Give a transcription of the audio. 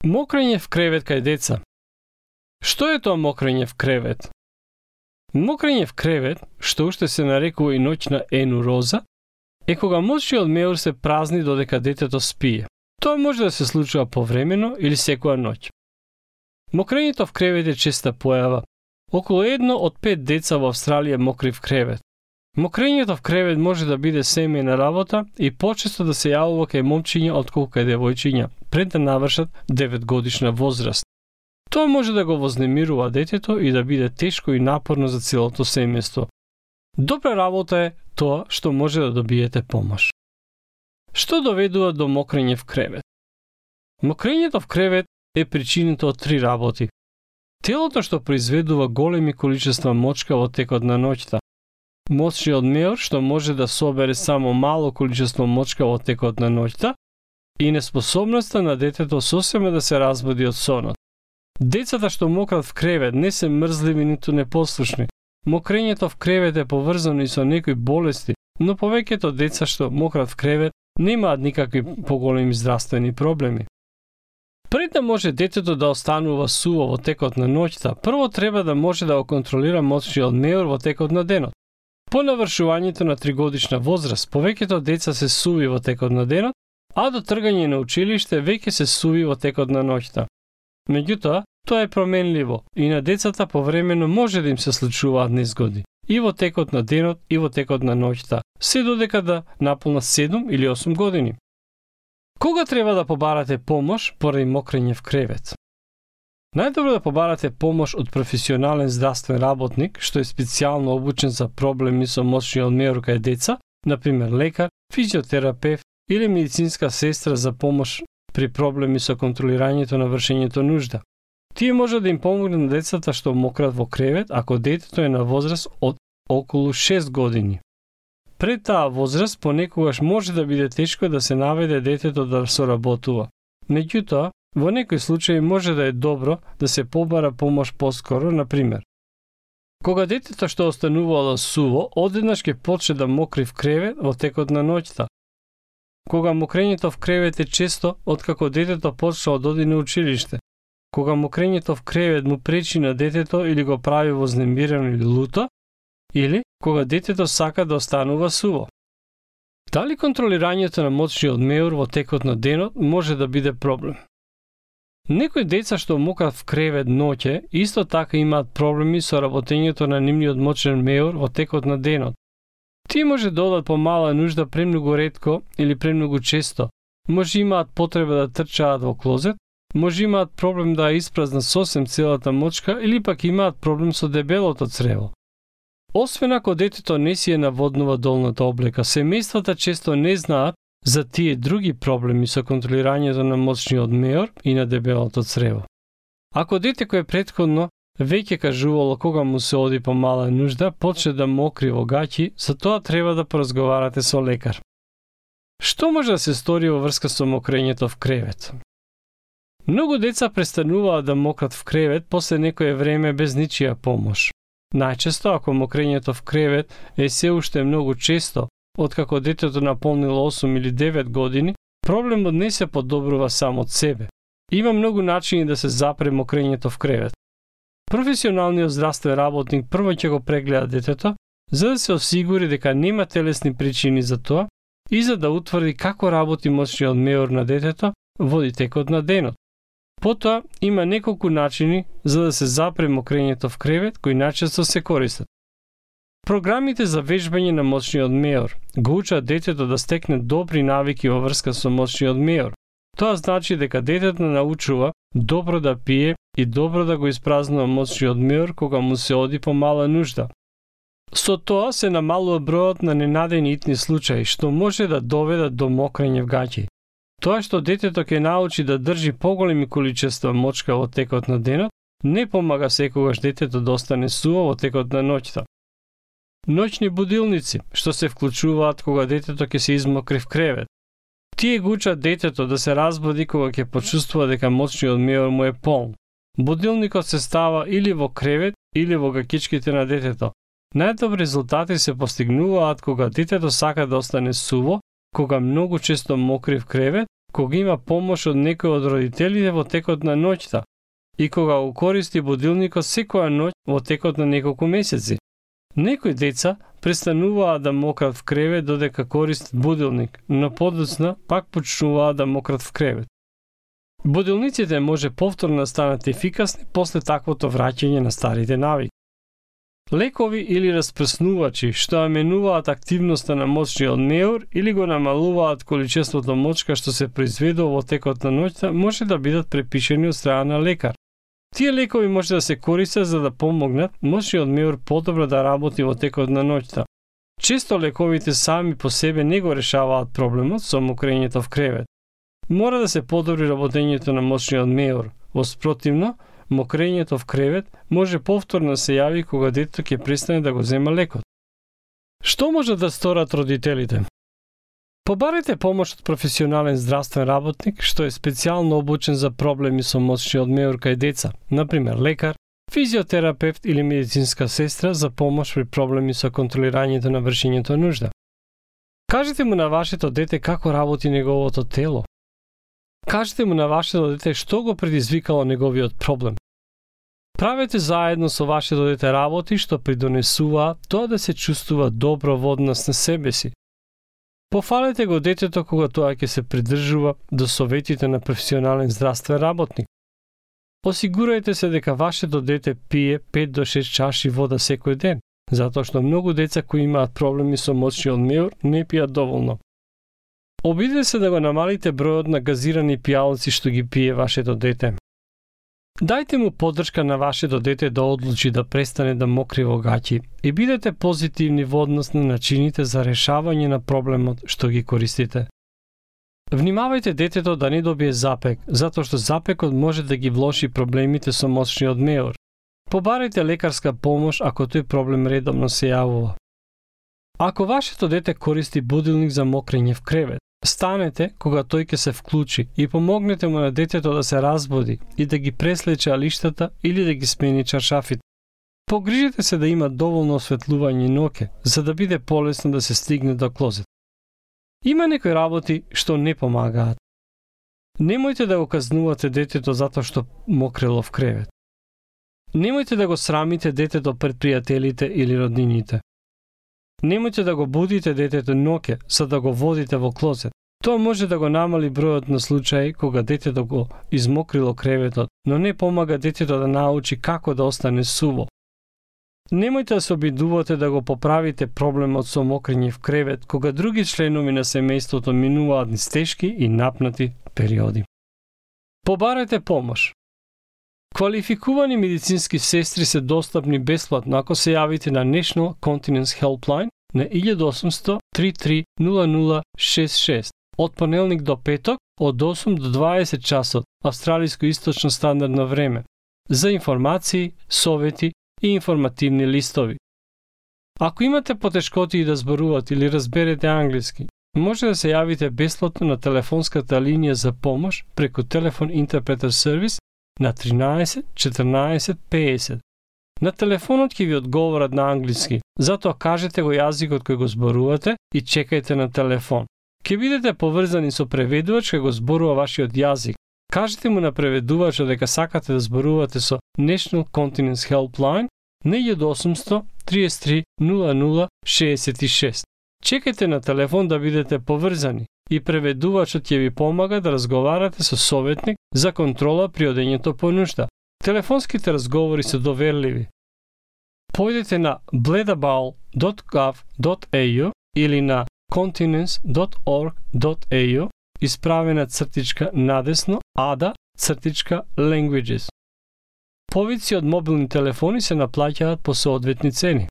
Мокрење в кревет кај деца. Што е тоа мокрење в кревет? Мокрење в кревет, што уште се нарекува и ноќна енуроза, е кога мозочниот меур се празни додека детето спие. Тоа може да се случува повремено или секоја ноќ. Мокрењето в кревет е честа појава. Околу 1 од 5 деца во Австралија мокри в кревет. Мокрењето в кревет може да биде семејна работа и почесто да се јавува кај момчиња отколку кај девојчиња, пред да навршат 9 годишна возраст. Тоа може да го вознемирува детето и да биде тешко и напорно за целото семејство. Добра работа е тоа што може да добиете помош. Што доведува до мокрење в кревет? Мокрењето в кревет е причинето од 3 работи. Телото што произведува големи количества мочка во текот на ноќта. Мозочниот меур што може да собере само мало количество мочка во текот на ноќта и неспособноста на детето сосема да се разбуди од сонот. Децата што мократ в кревет не се мрзливи ниту непослушни. Мокрењето в кревет е поврзано и со некои болести, но повеќето деца што мократ в кревет немаат никакви поголеми здравствени проблеми. Пред да може детето да останува суво во текот на ноќта, прво треба да може да го контролира мозочниот меур во текот на денот. По навршувањето на 3-годишна возраст, повеќето деца се суви во текот на денот, а до тргање на училиште веќе се суви во текот на ноќта. Меѓутоа, тоа е променливо и на децата повремено може да им се случуваат незгоди, и во текот на денот и во текот на ноќта, се додека да наполнат 7 или 8 години. Кога треба да побарате помош поради мокрење в кревет? Најдобро да побарате помош од професионален здравствен работник што е специјално обучен за проблеми со мозочниот меур кај деца, например лекар, физиотерапевт или медицинска сестра за помош при проблеми со контролирањето на вршењето нужда. Тие може да им помогнат на децата што мократ во кревет ако детето е на возраст од околу 6 години. Пред таа возраст понекогаш може да биде тешко да се наведе детето да соработува. Меѓутоа, во некои случаи може да е добро да се побара помош поскоро, например. Кога детето што останувало суво, одеднаш ќе почне да мокри в кревет во текот на ноќта. Кога мокрењето в кревет е често откако детето почнало да оди на училиште. Кога мокрењето в кревет му пречи на детето или го прави вознемирено или луто, или кога детето сака да останува суво. Дали контролирањето на мозочниот меур во текот на денот може да биде проблем? Некои деца што мократ в кревет ноќе исто така имаат проблеми со работењето на нивниот мозочен меур во текот на денот. Тие може да одат по мала нужда премногу ретко или премногу често, може имаат потреба да трчаат во клозет, може имаат проблем да испразнат сосем целата мочка или пак имаат проблем со дебелото црево. Освен ако детето не си е наводнува долната облека, семејствата често не знаат за тие други проблеми со контролирањето на мозочниот меур и на дебелото црево. Ако дете кој претходно веќе кажувало кога му се оди по мала нужда, почне да мокри во гаќи, за тоа треба да поразговарате со лекар. Што може да се стори во врска со мокрењето в кревет? Многу деца престануваат да мократ в кревет после некое време без ничија помош. Најчесто, ако мокрењето в кревет е се уште многу често, откако детето наполнило 8 или 9 години, проблемот не се подобрува само од себе. Има многу начини да се запре мокрењето в кревет. Професионалниот здравствен работник прво ќе го прегледа детето, за да се осигури дека нема телесни причини за тоа и за да утврди како работи мозочниот меур на детето во текот на денот. Потоа има неколку начини за да се запре мокрењето в кревет кои најчесто се користат. Програмите за вежбање на мозочниот меур го учат детето да стекне добри навики во врска со мозочниот меур. Тоа значи дека детето научува добро да пие и добро да го испразнува мозочниот меур кога му се оди по мала нужда. Со тоа се намалува бројот на ненадени итни случаи што може да доведат до мокрење в гаќи. Тоа што детето ќе научи да држи поголеми количества мочка во текот на денот, не помага секогаш детето да остане суво во текот на ноќта. Ноќни будилници, што се вклучуваат кога детето ќе се измокри в кревет. Тие го учат детето да се разбуди кога ќе почувствува дека мозочниот меур му е полн. Будилникот се става или во кревет или во гаќичките на детето. Најдобри резултати се постигнуваат кога детето сака да остане суво, кога многу често мокри в кревет кога има помош од некој од родителите во текот на ноќта и кога го користи будилникот секоја ноќ во текот на неколку месеци. Некои деца престануваат да мократ в кревет додека користат будилник, но подоцна пак почнуваат да мократ в кревет. Будилниците може повторно да станат ефикасни после таквото враќање на старите навики. Лекови или распрснувачи што аменуваат активноста на мочниот меур или го намалуваат количеството мочка што се произведува во текот на ноќта може да бидат препишани од страна на лекар. Тие лекови може да се користат за да помогнат мочниот меур подобро да работи во текот на ноќта. Често лековите сами по себе не го решаваат проблемот со мокрењето в кревет. Мора да се подобри работењето на мочниот меур. Во спротивно, мокрењето в кревет може повторно да се јави кога детето ќе престане да го зема лекот. Што може да сторат родителите? Побарете помош од професионален здравствен работник што е специјално обучен за проблеми со мочниот меур кај деца, например лекар, физиотерапевт или медицинска сестра за помош при проблеми со контролирањето на вршењето нужда. Кажете му на вашето дете како работи неговото тело. Кажете му на вашето дете што го предизвикало неговиот проблем. Правете заедно со вашето дете работи што придонесуваат тоа да се чувствува добро во однос на себе си. Пофалете го детето кога тоа ќе се придржува до советите на професионален здравствен работник. Осигурајте се дека вашето дете пие 5 до 6 чаши вода секој ден, затоа што многу деца кои имаат проблеми со мочниот меур не пијат доволно. Обидете се да го намалите бројот на газирани пијалци што ги пие вашето дете. Дајте му поддршка на вашето дете да одлучи да престане да мокри во гаќи и бидете позитивни во однос на начините за решавање на проблемот што ги користите. Внимавајте детето да не добие запек, затоа што запекот може да ги влоши проблемите со мочниот меур. Побарајте лекарска помош ако тој проблем редовно се јавува. Ако вашето дете користи будилник за мокрење в кревет, станете кога тој ќе се вклучи и помогнете му на детето да се разбуди и да ги преслече алиштата или да ги смени чаршафите. Погрижете се да има доволно осветлување ноќе, за да биде полесно да се стигне до клозет. Има некои работи што не помагаат. Немојте да го казнувате детето затоа што мокрело в кревет. Немојте да го срамите детето пред пријателите или роднините. Немојте да го будите детето ноќе за да го водите во клозет. Тоа може да го намали бројот на случаи кога детето го измокрило креветот, но не помага детето да научи како да остане суво. Немојте да се обидувате да го поправите проблемот со мокрење в кревет кога други членови на семејството минуваат низ тешки и напнати периоди. Побарајте помош. Квалификувани медицински сестри се достапни бесплатно ако се јавите на National Continence Helpline на 1800 33 0066 од понеделник до петок од 8 до 20 часот австралиско источно стандардно време за информации, совети и информативни листови. Ако имате потешкоти да зборувате или разберете англиски, може да се јавите бесплатно на телефонската линија за помош преку телефон интерпретер сервис на 13 14 50. На телефонот ќе ви одговорат на англиски, затоа кажете го јазикот кој го зборувате и чекајте на телефон. Ќе бидете поврзани со преведувач кој го зборува вашиот јазик. Кажете му на преведувачот дека сакате да зборувате со National Continence Helpline на 1800 33 00 66. Чекајте на телефон да бидете поврзани и преведувачот ќе ви помага да разговарате со советник за контрола при одењето по нушта. Телефонските разговори се доверливи. Појдете на bledabal.gov.au или на continence.org.au исправена цртичка надесно ada-languages. Повици од мобилни телефони се наплаќаат по соодветни цени.